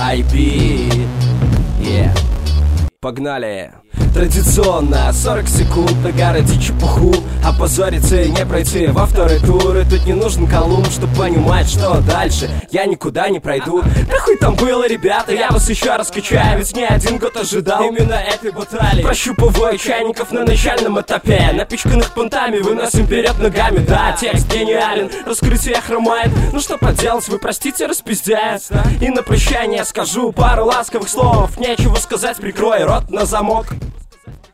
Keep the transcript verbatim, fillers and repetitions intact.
ай би. Yeah. Погнали! Традиционно сорок секунд нагородить чепуху, опозориться и не пройти во второй тур. И тут не нужен Колумб, чтобы понимать, что дальше я никуда не пройду. Да хуй там было, ребята, я вас еще раскачаю, ведь не один год ожидал именно этой баталии. Прощупываю чайников на начальном этапе, напичканных понтами выносим вперед ногами. Да, текст гениален, раскрытие хромает, ну что поделать, вы простите, распиздяет. И на прощание скажу пару ласковых слов, нечего сказать, прикрой рот на замок.